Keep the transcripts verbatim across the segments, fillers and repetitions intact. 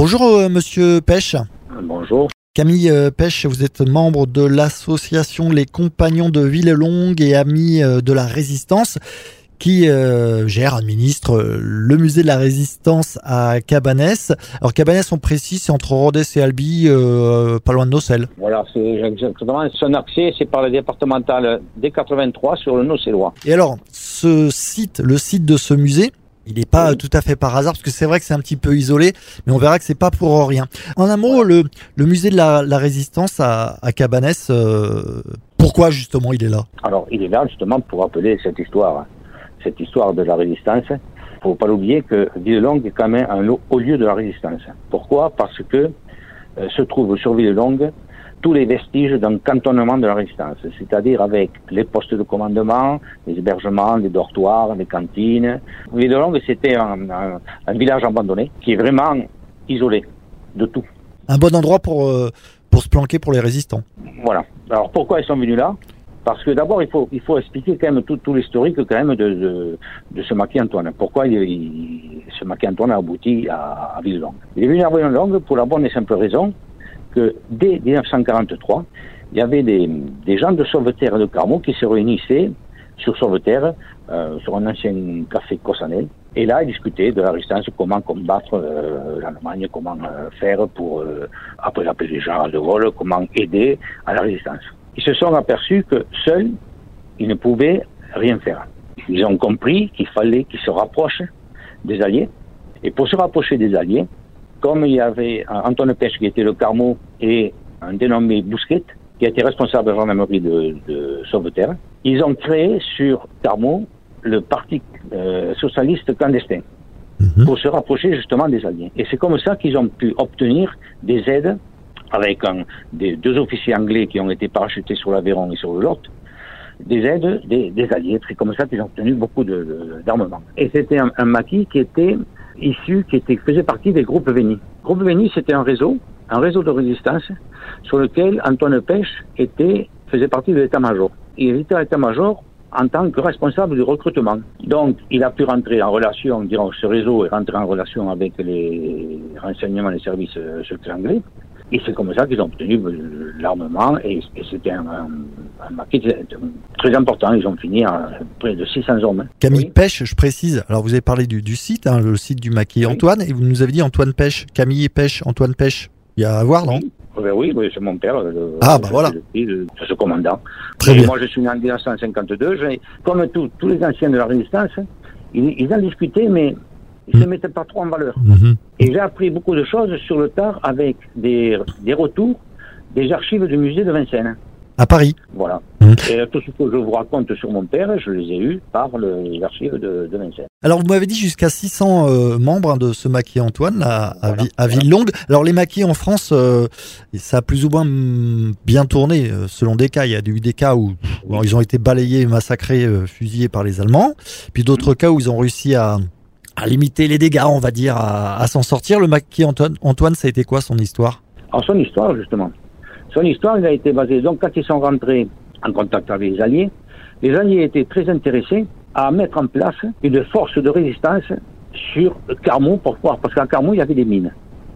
Bonjour euh, Monsieur Pêche. Bonjour. Camille euh, Pêche, vous êtes membre de l'association Les Compagnons de Villelongue et Amis euh, de la Résistance qui euh, gère, administre euh, le musée de la Résistance à Cabanès. Alors Cabanès, on précise, c'est entre Rodez et Albi, euh, pas loin de Nocelles. Voilà, c'est exactement. Son accès, c'est par la départementale D quatre-vingt-trois sur le Nocélois. Et alors, ce site, le site de ce musée, il n'est pas oui. tout à fait par hasard, parce que c'est vrai que c'est un petit peu isolé, mais on verra que c'est pas pour rien. En un mot, le, le musée de la, la Résistance à, à Cabanès, euh, pourquoi justement il est là? Alors, il est là justement pour rappeler cette histoire, cette histoire de la Résistance. Il ne faut pas l'oublier que Villelongue est quand même un haut lieu de la Résistance. Pourquoi? Parce que euh, se trouvent sur Villelongue tous les vestiges d'un cantonnement de la Résistance, c'est-à-dire avec les postes de commandement, les hébergements, les dortoirs, les cantines. Villelongue, c'était un, un, un village abandonné qui est vraiment isolé de tout. Un bon endroit pour, euh, pour se planquer pour les résistants. Voilà. Alors pourquoi ils sont venus là? Parce que d'abord, il faut, il faut expliquer quand même tout, tout l'historique quand même de, de, de ce maquis Antoine. Pourquoi il, il, ce maquis Antoine a abouti à, à Villelongue. Il est venu à Villelongue pour la bonne et simple raison que dès dix-neuf cent quarante-trois, il y avait des, des gens de Sauveterre et de Carmaux qui se réunissaient sur Sauveterre, euh, sur un ancien café Cossanel. Et là, ils discutaient de la résistance, comment combattre euh, l'Allemagne, comment euh, faire pour, euh, après l'appel des gens de Gaulle, comment aider à la résistance. Ils se sont aperçus que seuls, ils ne pouvaient rien faire. Ils ont compris qu'il fallait qu'ils se rapprochent des Alliés. Et pour se rapprocher des Alliés, comme il y avait Antoine Pêche qui était le Carmaux et un dénommé Bousquet qui a été responsable de la gendarmerie de, de Sauveterre, ils ont créé sur Carmaux le parti euh, socialiste clandestin mmh. pour se rapprocher justement des Alliés. Et c'est comme ça qu'ils ont pu obtenir des aides avec un, des deux officiers anglais qui ont été parachutés sur l'Aveyron et sur le Lot, des aides des, des Alliés. C'est comme ça qu'ils ont obtenu beaucoup de, de, d'armement. Et c'était un, un maquis qui était issu, qui était, faisait partie des groupes Vénis. Groupe Vénis, c'était un réseau, un réseau de résistance sur lequel Antoine Pêche était, faisait partie de l'état-major. Il était à l'état-major en tant que responsable du recrutement. Donc, il a pu rentrer en relation, disons, ce réseau est rentré en relation avec les renseignements des services secrets anglais. Et c'est comme ça qu'ils ont obtenu l'armement et, et c'était un, un, un maquis très important. Ils ont fini à près de six cents hommes. Camille oui. Pêche, je précise. Alors vous avez parlé du, du site, hein, le site du maquis oui. Antoine, et vous nous avez dit Antoine Pêche. Camille Pêche, Antoine Pêche. Il y a à voir, non? Oui, oui, oui, c'est mon père. Le, ah, bah voilà. Le, le, ce commandant. Très et bien. Moi, je suis né en mille neuf cent cinquante-deux. Comme tout, tous les anciens de la Résistance, ils, ils en discutaient, mais ils ne se mettaient pas trop en valeur. Mmh. Et j'ai appris beaucoup de choses sur le tard avec des, des retours des archives du musée de Vincennes. À Paris. Voilà. Mmh. Et tout ce que je vous raconte sur mon père, je les ai eus par le, les archives de, de Vincennes. Alors vous m'avez dit jusqu'à six cents euh, membres hein, de ce maquis Antoine à, à, voilà. à Villelongue. Alors les maquis en France, euh, ça a plus ou moins bien tourné euh, selon des cas. Il y a eu des cas où bon, ils ont été balayés, massacrés, euh, fusillés par les Allemands. Puis d'autres mmh. cas où ils ont réussi à... à limiter les dégâts, on va dire, à, à s'en sortir. Le maquis Antoine, Antoine, ça a été quoi son histoire? Alors son histoire, justement. Son histoire, il a été basée, donc quand ils sont rentrés en contact avec les Alliés, les Alliés étaient très intéressés à mettre en place une force de résistance sur Carmaux. Pourquoi? Parce qu'à Carmaux, il y avait des mines.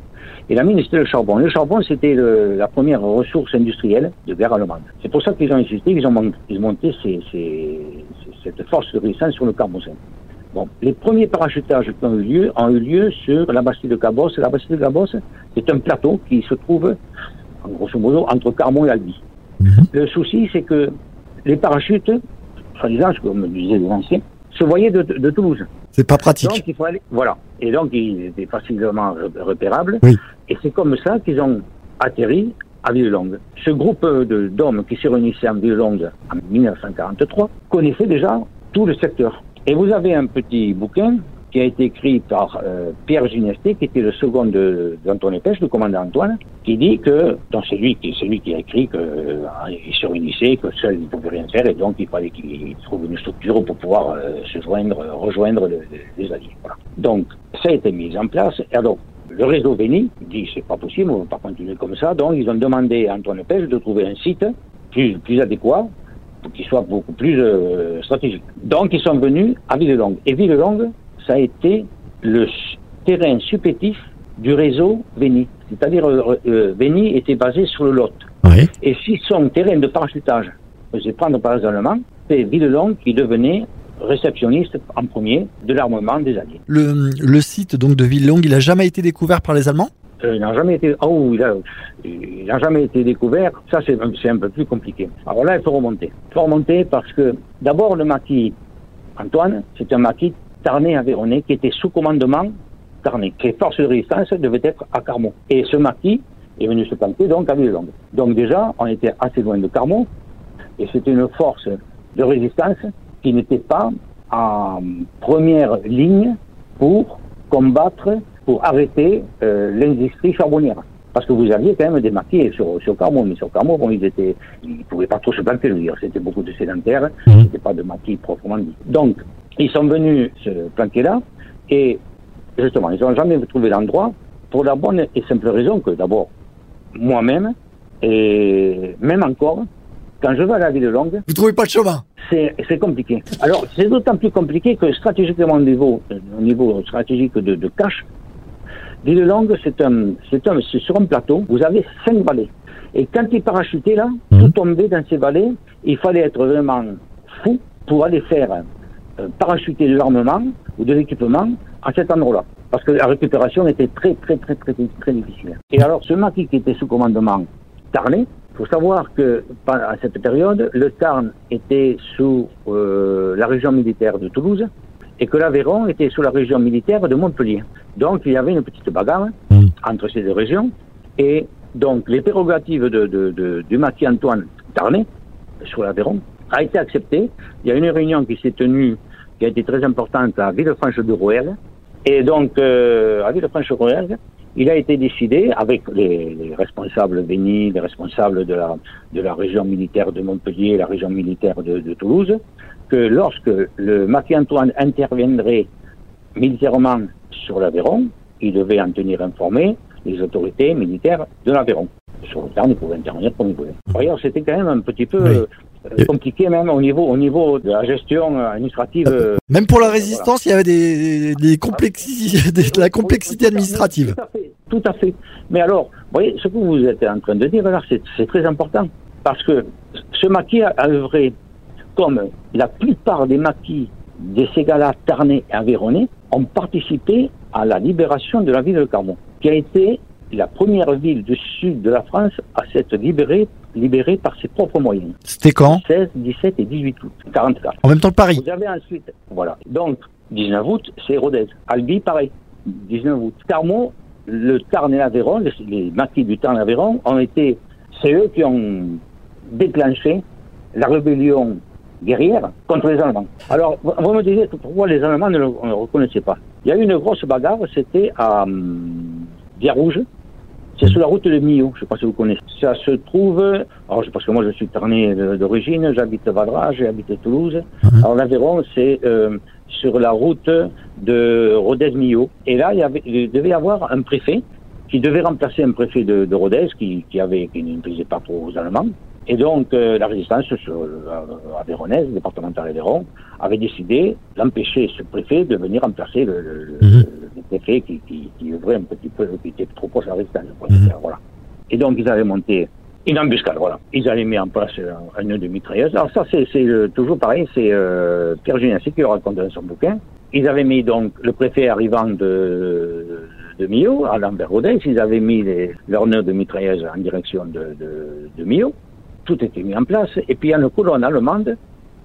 Et la mine, c'était le charbon. Le charbon, c'était le, la première ressource industrielle de guerre allemande. C'est pour ça qu'ils ont insisté, ils ont, ils ont monté ces, ces, cette force de résistance sur le Carbocin. Bon, les premiers parachutages qui ont eu lieu ont eu lieu sur la bastide de Cabosse. La bastide de Cabosse, c'est un plateau qui se trouve, en grosso modo, entre Carmaux et Albi. Mmh. Le souci, c'est que les parachutes, soi-disant, comme me disaient les anciens, se voyaient de, de, de Toulouse. C'est pas pratique. Donc, il faut aller, voilà. Et donc, ils étaient facilement repérables. Oui. Et c'est comme ça qu'ils ont atterri à Villelongue. Ce groupe de, d'hommes qui se réunissaient en Villelongue en mille neuf cent quarante-trois connaissait déjà tout le secteur. Et vous avez un petit bouquin qui a été écrit par euh, Pierre Ginesté, qui était le second de, d'Antoine Pêche, le commandant Antoine, qui dit que, donc c'est lui, c'est lui qui a écrit qu'il euh, se réunissait, que seul il ne pouvait rien faire, et donc il fallait qu'il trouve une structure pour pouvoir euh, se joindre, rejoindre le, les Alliés. Voilà. Donc, ça a été mis en place. Et alors, le réseau Vénis dit c'est pas possible, on ne va pas continuer comme ça, donc ils ont demandé à Antoine Pêche de trouver un site plus, plus adéquat, pour qu'il soit beaucoup plus euh, stratégique. Donc ils sont venus à Villelongue. Et Villelongue, ça a été le terrain supplétif du réseau Veni. C'est-à-dire, euh, euh, Veni était basé sur le Lot. Oui. Et si son terrain de parachutage faisait prendre par les Allemands, c'est Villelongue qui devenait réceptionniste en premier de l'armement des Alliés. Le, le site donc de Villelongue, il n'a jamais été découvert par les Allemands ? Euh, il n'a jamais été, oh, il a, il n'a jamais été découvert. Ça, c'est, c'est un peu plus compliqué. Alors là, il faut remonter. Il faut remonter parce que, d'abord, le maquis Antoine, c'est un maquis Tarnais-Aveyronais qui était sous commandement Tarnais. Les forces de résistance devaient être à Carmaux. Et ce maquis est venu se planter donc à Villelongue. Donc déjà, on était assez loin de Carmaux et c'était une force de résistance qui n'était pas en première ligne pour combattre, pour arrêter euh, l'industrie charbonnière. Parce que vous aviez quand même des maquis sur, sur Carmaux, mais sur Carmaux, bon, ils étaient, ils pouvaient pas trop se planter, je veux dire, c'était beaucoup de sédentaires, mmh. C'était pas de maquis proprement dit. Donc, ils sont venus se planter là, et justement, ils n'ont jamais trouvé l'endroit, pour la bonne et simple raison que, d'abord, moi-même, et même encore, quand je vais à la Villelongue... Vous trouvez pas de chemin ? C'est, c'est compliqué. Alors, c'est d'autant plus compliqué que stratégiquement, au niveau, au niveau stratégique de, de cache, Villelongue, c'est un, c'est un, c'est sur un plateau, vous avez cinq vallées. Et quand ils parachutaient là, mmh. tout tombait dans ces vallées, il fallait être vraiment fou pour aller faire euh, parachuter de l'armement ou de l'équipement à cet endroit-là. Parce que la récupération était très, très, très, très, très, très difficile. Et alors, ce maquis qui était sous commandement Tarnais, il faut savoir que, à cette période, le Tarn était sous euh, la région militaire de Toulouse et que l'Aveyron était sous la région militaire de Montpellier. Donc, il y avait une petite bagarre mmh. entre ces deux régions. Et donc, les prérogatives de, de, de, du maquis Antoine Tarnais, sur l'Aveyron, a été acceptée. Il y a une réunion qui s'est tenue, qui a été très importante à Villefranche-de-Rouergue. Et donc, euh, à Villefranche-de-Rouergue, il a été décidé, avec les, les responsables Veni, les responsables de la, de la région militaire de Montpellier, la région militaire de, de Toulouse, que lorsque le maquis Antoine interviendrait militairement sur l'Aveyron, il devait en tenir informé les autorités militaires de l'Aveyron. Sur le Tarn, il pouvait intervenir comme il voulait. D'ailleurs, c'était quand même un petit peu oui. euh, compliqué, même au niveau, au niveau de la gestion administrative. Euh, même pour la résistance, voilà. Il y avait des, des complexi- de la complexité administrative. Tout à fait, tout à fait. Mais alors, vous voyez, ce que vous êtes en train de dire, là, c'est, c'est très important. Parce que ce maquis a œuvré comme la plupart des maquis des Ségala, Tarnais et Aveyronnais ont participé à la libération de la ville de Carmaux, qui a été la première ville du sud de la France à s'être libérée, libérée par ses propres moyens. C'était quand ? seize, dix-sept et dix-huit août quarante-quatre. En même temps que Paris. Vous avez ensuite, voilà. Donc, dix-neuf août, c'est Rodez. Albi, pareil. dix-neuf août. Carmaux, le Tarn et l'Aveyron, les, les maquis du Tarn et l'Aveyron ont été, c'est eux qui ont déclenché la rébellion guerrière contre les Allemands. Alors, vous me disiez pourquoi les Allemands ne le, ne le reconnaissaient pas. Il y a eu une grosse bagarre, c'était à hum, Biarrouge, c'est sur la route de Millau, je ne sais pas si vous connaissez. Ça se trouve, alors parce que moi je suis tarnais d'origine, j'habite Vadra, j'habite Toulouse. Mmh. Alors l'Aveyron, c'est euh, sur la route de Rodez-Millau. Et là, il, y avait, il devait y avoir un préfet qui devait remplacer un préfet de, de Rodez qui, qui, avait, qui ne plaisait pas trop aux Allemands. Et donc, euh, la résistance euh, aveyronnaise, départementale Aveyron, avait décidé d'empêcher ce préfet de venir remplacer le, le, mmh. le préfet qui, qui, qui œuvrait un petit peu, qui était trop proche de la résistance. Mmh. Voilà. Et donc, ils avaient monté une embuscade, voilà. Ils avaient mis en place un, un nœud de mitrailleuse. Alors ça, c'est, c'est euh, toujours pareil, c'est euh, Pierre Géniassy qui le raconte dans son bouquin. Ils avaient mis donc le préfet arrivant de, de Millau, à Lambert-Rodez, ils avaient mis les, leur nœud de mitrailleuse en direction de, de, de Millau. Tout était mis en place, et puis il y a une colonne allemande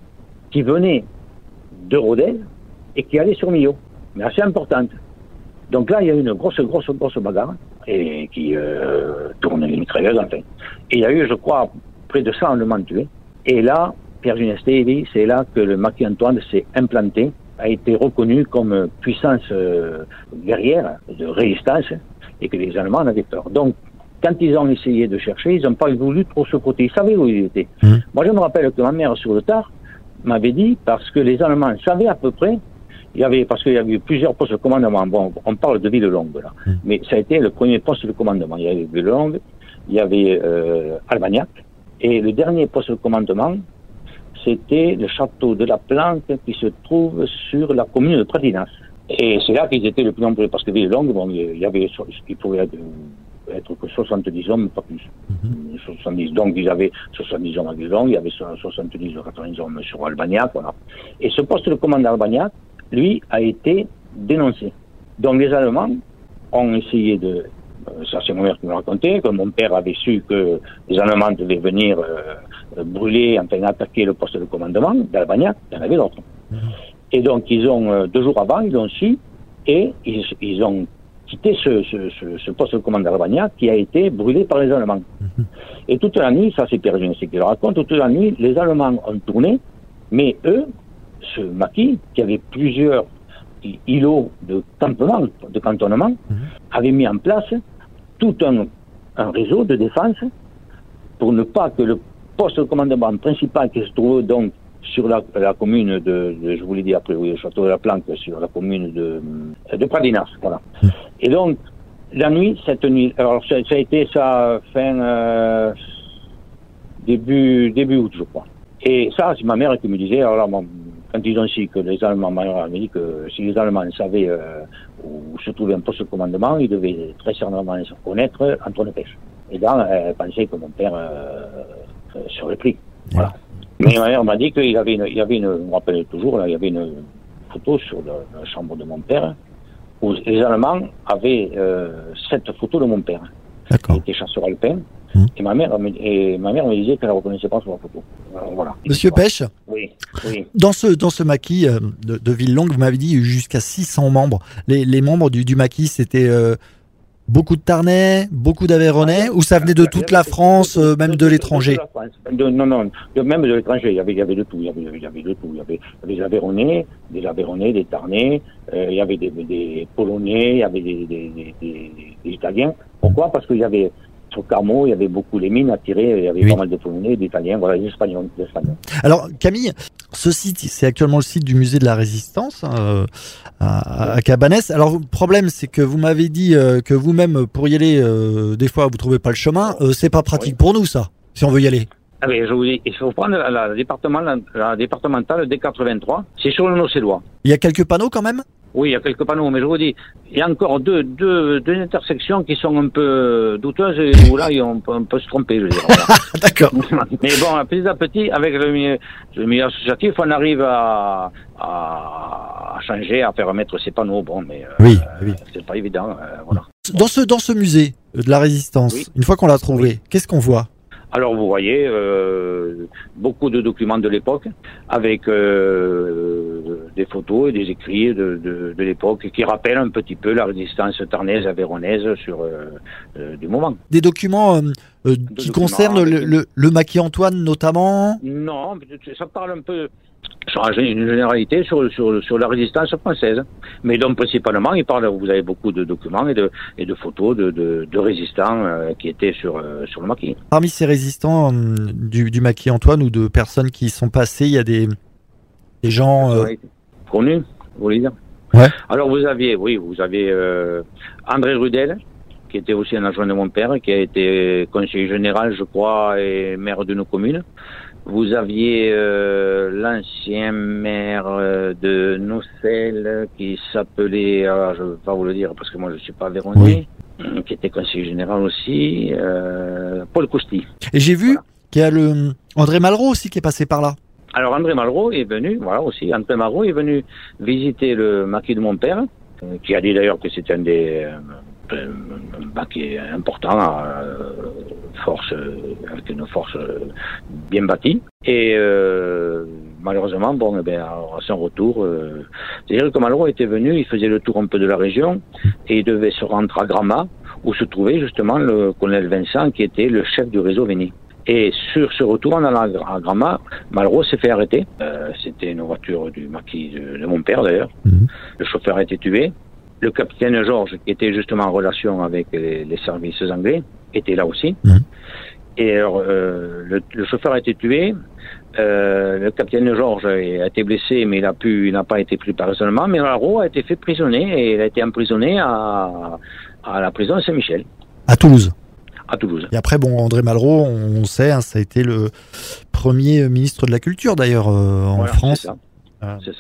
qui venait de Rodez et qui allait sur Millau, mais assez importante. Donc là, il y a eu une grosse, grosse, grosse bagarre, et qui euh, tourne les mitrailleuses, enfin. Et il y a eu, je crois, près de cent Allemands tués. Et là, Pierre Ginesté dit, c'est là que le maquis Antoine s'est implanté, a été reconnu comme puissance euh, guerrière, de résistance, et que les Allemands en avaient peur. Donc, quand ils ont essayé de chercher, ils n'ont pas voulu trop se côté. Ils savaient où ils étaient. Mmh. Moi, je me rappelle que ma mère, sur le tard, m'avait dit, parce que les Allemands savaient à peu près, il y avait, parce qu'il y avait eu plusieurs postes de commandement. Bon, on parle de Villelongue, là. Mmh. Mais ça a été le premier poste de commandement. Il y avait Villelongue, il y avait euh, Albagnac, et le dernier poste de commandement, c'était le château de la Planque qui se trouve sur la commune de Pradinas. Et c'est là qu'ils étaient le plus nombreux, parce que Villelongue, bon, il y avait, il pouvait être, être que soixante-dix hommes, pas plus. Mm-hmm. soixante-dix, donc ils avaient soixante-dix hommes à Villelongue, il y avait soixante-dix ou quatre-vingts hommes sur Albagnac, voilà. Et ce poste de commande d'Albagnac, lui, a été dénoncé. Donc les Allemands ont essayé de, ça c'est mon mère qui me racontait, que mon père avait su que les Allemands devaient venir euh, brûler, enfin attaquer le poste de commandement d'Albagnac, il y en avait d'autres. Mm-hmm. Et donc, ils ont, euh, deux jours avant, ils l'ont su, et ils, ils ont quitté ce, ce, ce, ce poste de commande d'Albagnac qui a été brûlé par les Allemands. Mm-hmm. Et toute la nuit, ça c'est Pierre Geneste qui le raconte, toute la nuit, les Allemands ont tourné, mais eux, ce maquis, qui avait plusieurs îlots de campement, de cantonnement, mm-hmm. avait mis en place tout un, un réseau de défense pour ne pas que le poste de commandement principal qui se trouve donc sur la, la commune de, de, je vous l'ai dit après, oui, le château de la Planque, sur la commune de, de Pradinas, voilà. Et donc, la nuit, cette nuit, alors ça, ça a été ça fin, euh, début, début août, je crois. Et ça, c'est ma mère qui me disait, alors là, bon, quand ils ont su que les Allemands, ma mère m'a dit que si les Allemands savaient euh, où se trouvait un poste de commandement, ils devaient très certainement se connaître Antoine Pêche. Et là, elle pensait que mon père euh, euh, serait pris, voilà. Mais ma mère m'a dit qu'il y avait une, il y avait une, je me rappelle toujours, là, il y avait une photo sur la, la chambre de mon père, où les Allemands avaient euh, cette photo de mon père. D'accord. Il était chasseur alpin, mmh. et ma mère, et ma mère me disait qu'elle ne reconnaissait pas sur la photo. Alors, voilà. Monsieur Pêche. Oui, oui. Dans ce, dans ce maquis euh, de, de Villelongue, vous m'avez dit jusqu'à six cents membres. Les, les membres du, du maquis, c'était euh, beaucoup de Tarnais, beaucoup d'Aveyronais, ou ça venait de toute la France, euh, même de l'étranger? Non, non, de, même de l'étranger, il y avait, il y avait de tout, il y avait, il y avait de tout. Il y avait des Aveyronnais, des Aveyronnais, des Tarnais, euh, il y avait des, des Polonais, il y avait des, des, des, des, des Italiens. Pourquoi? Parce qu'il y avait, sur Carmo, il y avait beaucoup les mines à tirer, il y avait oui. pas mal de Polonais, d'Italiens, voilà, les Espagnols, les Espagnols. Alors, Camille, ce site, c'est actuellement le site du musée de la Résistance, euh, à, à Cabanès. Alors, le problème, c'est que vous m'avez dit euh, que vous-même, pour y aller, euh, des fois, vous trouvez pas le chemin. Euh, c'est pas pratique oui. pour nous, ça, si on veut y aller. Ah ben, je vous dis, il faut prendre la, la, département, la, la départementale D quatre-vingt-trois, c'est sur le Nocédois. Il y a quelques panneaux quand même? Oui, il y a quelques panneaux, mais je vous dis, il y a encore deux, deux, deux intersections qui sont un peu douteuses et où là, on peut, on peut se tromper, je veux dire. Voilà. D'accord. Mais bon, petit à petit, avec le milieu, le milieu associatif, on arrive à, à, à changer, à faire remettre ces panneaux. Bon, mais euh, oui, oui. c'est pas évident. Euh, voilà. Dans ce, dans ce musée de la Résistance, oui. une fois qu'on l'a trouvé, oui. qu'est-ce qu'on voit? Alors vous voyez euh, beaucoup de documents de l'époque avec euh, des photos et des écrits de, de, de l'époque qui rappellent un petit peu la résistance tarnaise aveyronnaise sur euh, euh, du moment. Des documents euh, euh, qui documents concernent le, le, le maquis Antoine notamment? Non, ça parle un peu sur une généralité sur, sur, sur la résistance française. Mais donc principalement, il parle, vous avez beaucoup de documents et de, et de photos de, de, de résistants euh, qui étaient sur, euh, sur le maquis. Parmi ces résistants euh, du, du maquis Antoine ou de personnes qui y sont passées, il y a des, des gens euh... connus, vous voulez dire? Ouais. Alors vous aviez, oui, vous avez euh, André Rudel, qui était aussi un adjoint de mon père, qui a été conseiller général, je crois, et maire de nos communes. Vous aviez euh, l'ancien maire euh, de Nocelle qui s'appelait, alors je ne vais pas vous le dire parce que moi je ne suis pas aveyronais, oui. qui était conseiller général aussi, euh, Paul Costi. Et j'ai vu voilà. qu'il y a le André Malraux aussi qui est passé par là. Alors André Malraux est venu, voilà aussi, André Malraux est venu visiter le maquis de mon père, euh, qui a dit d'ailleurs que c'était un des... Euh, un maquis important, euh, force, euh, avec une force euh, bien bâtie. Et euh, malheureusement, bon, eh bien, à son retour, euh, c'est-à-dire que Malraux était venu, il faisait le tour un peu de la région et il devait se rendre à Gramat, où se trouvait justement le colonel Vincent, qui était le chef du réseau Véni. Et sur ce retour en allant à Gramat, Malraux s'est fait arrêter. Euh, c'était une voiture du maquis de, de mon père d'ailleurs. Mmh. Le chauffeur a été tué. Le capitaine Georges, qui était justement en relation avec les, les services anglais, était là aussi. Mmh. Et alors, euh, le, le chauffeur a été tué. Euh, le capitaine Georges a été blessé, mais il a pu, il n'a pas été pris personnellement. Mais Malraux a été fait prisonnier et il a été emprisonné à, à la prison de Saint-Michel. À Toulouse. À Toulouse. Et après, bon, André Malraux, on sait, hein, ça a été le premier ministre de la Culture d'ailleurs euh, en voilà, France. C'est ça. Ah. C'est ça.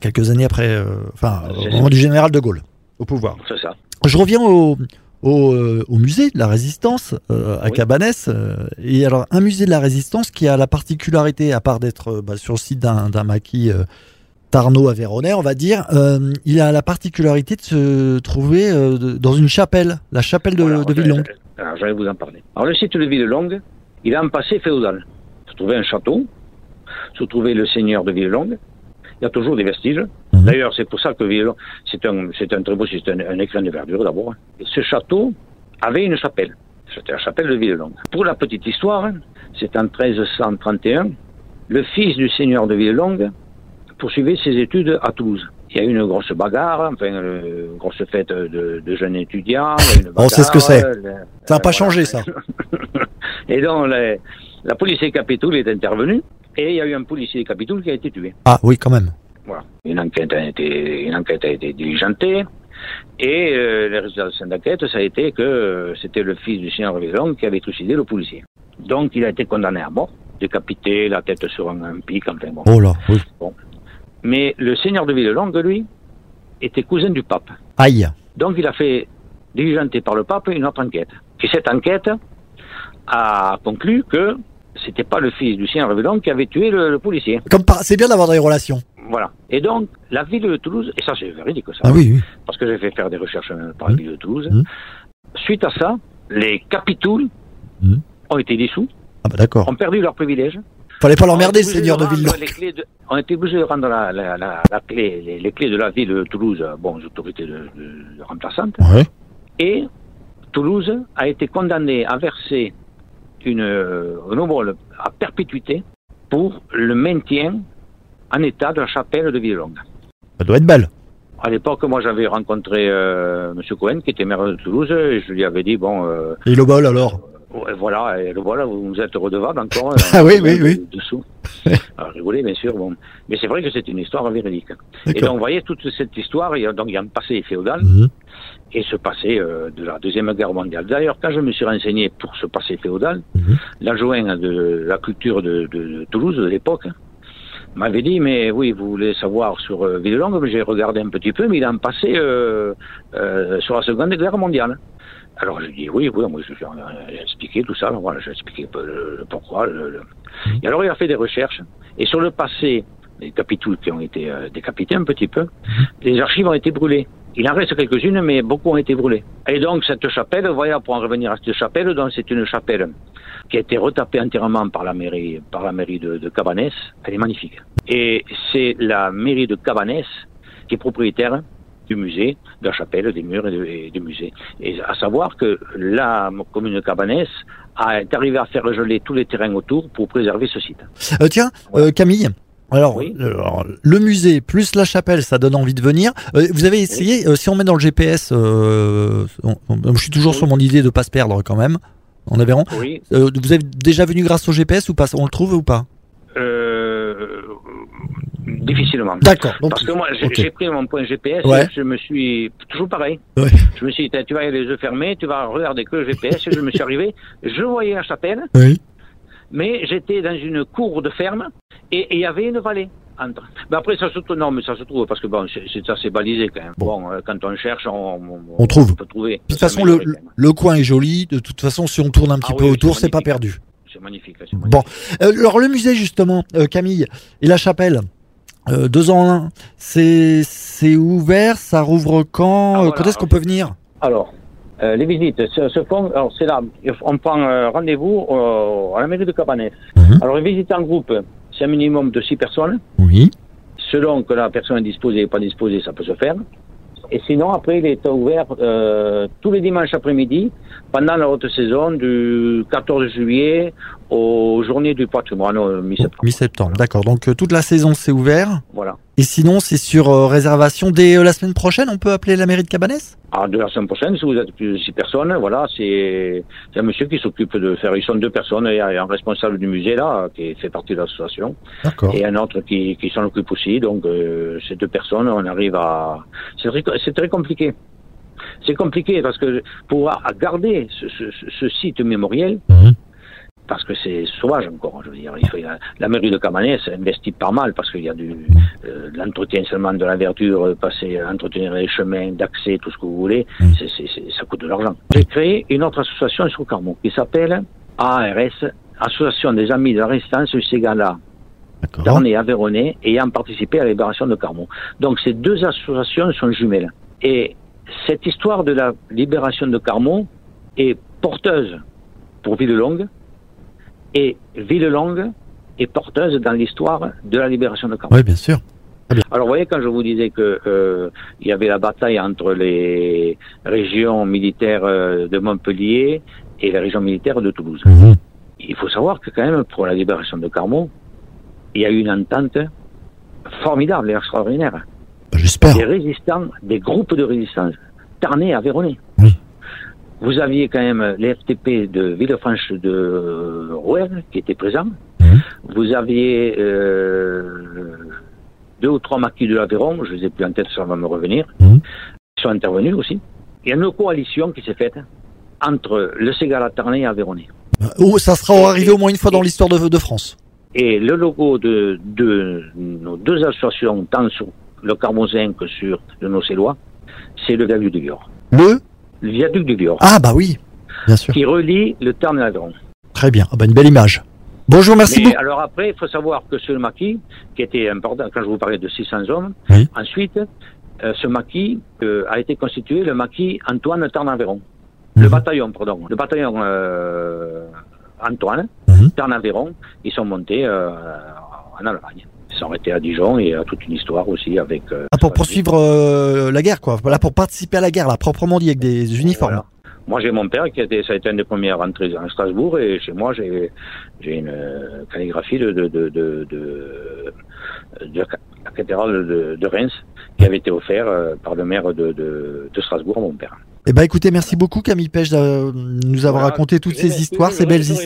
quelques années après, euh, enfin, au moment du général de Gaulle, au pouvoir. C'est ça. Je reviens au, au, euh, au musée de la Résistance euh, à oui. Cabanès. Euh, et alors, un musée de la Résistance qui a la particularité, à part d'être euh, bah, sur le site d'un, d'un maquis euh, Tarnot à Véronais, on va dire, euh, il a la particularité de se trouver euh, de, dans une chapelle, la chapelle de, voilà, de Villelongue. Alors, j'allais vous en parler. Alors, le site de Villelongue, il a un passé féodal. Se trouvait un château, se trouvait le seigneur de Villelongue. Il y a toujours des vestiges. Mmh. D'ailleurs, c'est pour ça que Villelongue, c'est un, c'est un très beau, c'est un, un écrin de verdure d'abord. Et ce château avait une chapelle. C'était la chapelle de Villelongue. Pour la petite histoire, c'est en treize cent trente et un, le fils du seigneur de Villelongue poursuivait ses études à Toulouse. Il y a eu une grosse bagarre, enfin, une grosse fête de, de jeunes étudiants. Une bagarre, on sait ce que c'est. Le, ça n'a pas voilà. changé, ça. Et donc, les, la police des Capitouls est intervenue, et il y a eu un policier des Capitouls qui a été tué. Ah oui, quand même. Voilà. Une enquête a été, une enquête a été diligentée, et euh, les résultats de cette enquête, ça a été que euh, c'était le fils du seigneur de Villelongue qui avait trucidé le policier. Donc, il a été condamné à mort, décapité, la tête sur un, un pic, enfin bon. Oh là, oui. Bon. Mais le seigneur de Villelongue, lui, était cousin du pape. Aïe. Donc, il a fait diligenter par le pape une autre enquête. Et cette enquête a conclu que c'était pas le fils du seigneur de Villelongue qui avait tué le, le policier. Comme par... C'est bien d'avoir des relations. Voilà. Et donc, la ville de Toulouse, et ça c'est véridique ça, ah oui, oui. parce que j'ai fait faire des recherches par la mmh. ville de Toulouse, mmh. suite à ça, les Capitouls mmh. ont été dissous, ah bah d'accord. ont perdu leurs privilèges. Fallait pas l'emmerder, seigneur de, de Villelongue. De, on était obligés de rendre la, la, la, la clé, les, les clés de la ville de Toulouse, bon, aux autorités de, de, de remplaçantes. Ouais. Et Toulouse a été condamnée à verser une, un obole à perpétuité pour le maintien en état de la chapelle de Villelongue. Ça doit être belle. À l'époque, moi, j'avais rencontré euh, M. Cohen, qui était maire de Toulouse, et je lui avais dit, bon... Euh, et le bol, alors euh, Voilà, et le voilà, vous nous êtes redevable encore. ah oui, oui, oui. Dessous. Alors, rigolez, bien sûr, bon. Mais c'est vrai que c'est une histoire véridique. D'accord. Et donc, vous voyez, toute cette histoire, il y a, donc, il y a un passé féodal, mmh. et ce passé euh, de la Deuxième Guerre mondiale. D'ailleurs, quand je me suis renseigné pour ce passé féodal, mmh. l'adjoint de la culture de, de, de Toulouse de l'époque m'avait dit, mais oui, vous voulez savoir sur euh, Villelongue, mais j'ai regardé un petit peu, mais il a un passé euh, euh, sur la Seconde Guerre mondiale. Alors j'ai dit, oui, oui, moi j'ai expliqué tout ça, voilà, j'ai expliqué le, le pourquoi. Le, le... Et alors il a fait des recherches, et sur le passé, les Capitouls qui ont été euh, décapités un petit peu, les archives ont été brûlées. Il en reste quelques-unes, mais beaucoup ont été brûlées. Et donc, cette chapelle, voilà, pour en revenir à cette chapelle, donc c'est une chapelle qui a été retapée entièrement par la mairie, par la mairie de, de Cabanès. Elle est magnifique. Et c'est la mairie de Cabanès qui est propriétaire du musée, de la chapelle, des murs et, de, et du musée. Et à savoir que la commune de Cabanès est arrivée à faire geler tous les terrains autour pour préserver ce site. Euh, tiens, voilà. euh, Camille, Alors, oui. le, alors, le musée plus la chapelle, ça donne envie de venir. Euh, vous avez essayé, oui. euh, si on met dans le G P S, euh, on, on, je suis toujours oui. sur mon idée de ne pas se perdre quand même, en Aveyron. Oui. Euh, vous êtes déjà venu grâce au G P S ou pas? On le trouve ou pas? euh, Difficilement. D'accord. Donc, Parce que moi, j'ai, okay. j'ai pris mon point G P S, ouais. je me suis toujours pareil. Ouais. Je me suis dit, tu vas aller les yeux fermés, tu vas regarder que le G P S. Et je me suis arrivé, je voyais la chapelle, oui. mais j'étais dans une cour de ferme et il y avait une vallée entre. Mais après, ça se trouve, non, mais ça se trouve parce que bon, c'est, c'est assez balisé quand même. Bon, bon euh, quand on cherche, on, on, on trouve. On peut trouver. De toute façon, le, le coin est joli. De toute façon, si on tourne un petit ah, peu oui, autour, c'est, c'est pas perdu. C'est magnifique. C'est magnifique. Bon, euh, alors le musée justement, euh, Camille, et la chapelle. Euh, deux ans en un, c'est, c'est ouvert, ça rouvre quand, ah, voilà. Quand est-ce qu'on peut venir? Alors, euh, les visites se, se font, alors c'est là, on prend euh, rendez-vous euh, à la mairie de Cabanès. Mmh. Alors, une visite en groupe, c'est un minimum de six personnes. Oui. Selon que la personne est disposée ou pas disposée, ça peut se faire. Et sinon, après, il est ouvert euh, tous les dimanches après-midi, pendant la haute saison, du quatorze juillet aux journées du patrimoine, euh, mi-septembre. Mi-septembre, voilà. D'accord. Donc, euh, toute la saison, c'est ouvert. Voilà. Et sinon, c'est sur euh, réservation dès euh, la semaine prochaine, on peut appeler la mairie de Cabanès? Ah, de la semaine prochaine, si vous êtes plus de six personnes, voilà, c'est, c'est un monsieur qui s'occupe de faire, ils sont deux personnes, il y a un responsable du musée, là, qui fait partie de l'association. D'accord. Et un autre qui, qui s'en occupe aussi, donc, euh, ces deux personnes, on arrive à, c'est très, c'est très compliqué. C'est compliqué parce que pour garder ce, ce, ce site mémoriel, mmh. parce que c'est sauvage encore, je veux dire. Il faut, la mairie de Camanès investit pas mal parce qu'il y a du, euh, de l'entretien seulement de la verdure, passer, entretenir les chemins d'accès, tout ce que vous voulez, c'est, c'est, c'est, ça coûte de l'argent. J'ai créé une autre association sur Carmaux qui s'appelle A R S, Association des Amis de la Résistance du Ségala, Darney Aveyronais, ayant participé à la libération de Carmaux. Donc ces deux associations sont jumelles. Et cette histoire de la libération de Carmaux est porteuse pour Villelongue, et Villelongue est porteuse dans l'histoire de la libération de Carmaux. Oui, bien sûr. Alors, vous voyez, quand je vous disais que euh, il y avait la bataille entre les régions militaires de Montpellier et les régions militaires de Toulouse. Mmh. Il faut savoir que quand même, pour la libération de Carmaux, il y a eu une entente formidable et extraordinaire. J'espère. Des résistants, des groupes de résistance, Tarnais, Aveyronais. Oui. Vous aviez quand même les F T P de Villefranche de Rouergue qui étaient présents. Mmh. Vous aviez euh, deux ou trois maquis de l'Aveyron, je ne les ai plus en tête, ça va me revenir. Mmh. Ils sont intervenus aussi. Il y a une coalition qui s'est faite entre le Ségala Tarnais et Aveyronnais. Oh, ça sera arrivé au moins une fois dans l'histoire de, de France. Et le logo de, de nos deux associations, tant sur le Carmozin que sur le Nocélois, c'est le viaduc du Lior. Le Le viaduc du Lior. Ah bah oui, bien sûr. Qui relie le Tarn et l'Aveyron. Très bien, ah bah une belle image. Bonjour, merci Mais beaucoup. alors après, il faut savoir que ce maquis, qui était important, quand je vous parlais de six cents hommes, oui. ensuite, euh, ce maquis euh, a été constitué le maquis Antoine Tarn-Aveyron. Mmh. Le bataillon, pardon. Le bataillon euh, Antoine, mmh. Tarn-Aveyron, ils sont montés euh, en Allemagne. Ils sont arrêtés à Dijon et il y a toute une histoire aussi avec... Euh, ah, pour poursuivre euh, la guerre, quoi. Voilà, pour participer à la guerre, là, proprement dit, avec des uniformes. Voilà. Moi, j'ai mon père qui a été, ça a été un des premiers à rentrer à Strasbourg et chez moi, j'ai, j'ai une euh, calligraphie de, de, de, de, de, de la cathédrale de, de Reims qui avait été offerte euh, par le maire de, de, de Strasbourg à mon père. Eh ben, écoutez, merci beaucoup Camille Pech de nous avoir voilà, raconté toutes ces histoires, ces belles histoires.